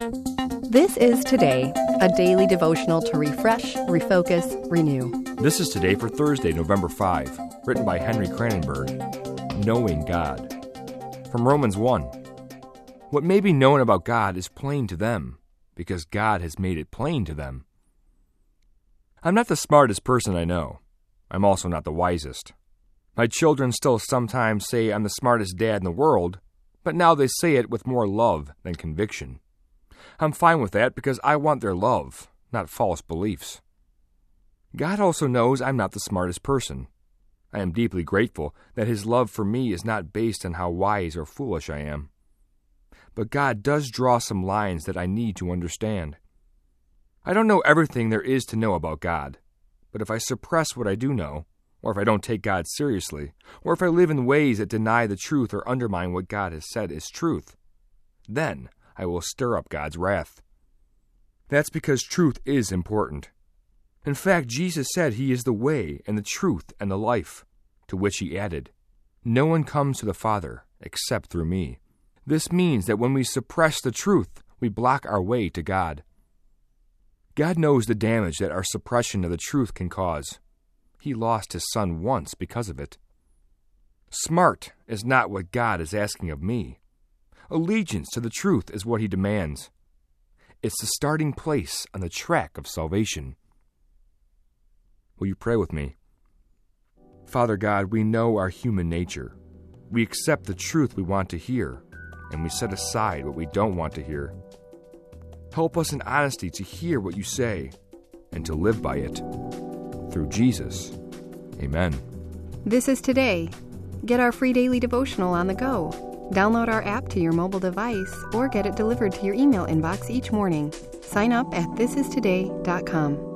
This is Today, a daily devotional to refresh, refocus, renew. This is Today for Thursday, November 5, written by Henry Cranenberg. Knowing God. From Romans 1. What may be known about God is plain to them, because God has made it plain to them. I'm not the smartest person I know. I'm also not the wisest. My children still sometimes say I'm the smartest dad in the world, but now they say it with more love than conviction. I'm fine with that because I want their love, not false beliefs. God also knows I'm not the smartest person. I am deeply grateful that His love for me is not based on how wise or foolish I am. But God does draw some lines that I need to understand. I don't know everything there is to know about God, but if I suppress what I do know, or if I don't take God seriously, or if I live in ways that deny the truth or undermine what God has said is truth, then I will stir up God's wrath. That's because truth is important. In fact, Jesus said He is the way and the truth and the life, to which He added, "No one comes to the Father except through me." This means that when we suppress the truth, we block our way to God. God knows the damage that our suppression of the truth can cause. He lost His Son once because of it. Smart is not what God is asking of me. Allegiance to the truth is what He demands. It's the starting place on the track of salvation. Will you pray with me? Father God, we know our human nature. We accept the truth we want to hear, and we set aside what we don't want to hear. Help us in honesty to hear what You say and to live by it. Through Jesus. Amen. This is Today. Get our free daily devotional on the go. Download our app to your mobile device or get it delivered to your email inbox each morning. Sign up at thisistoday.com.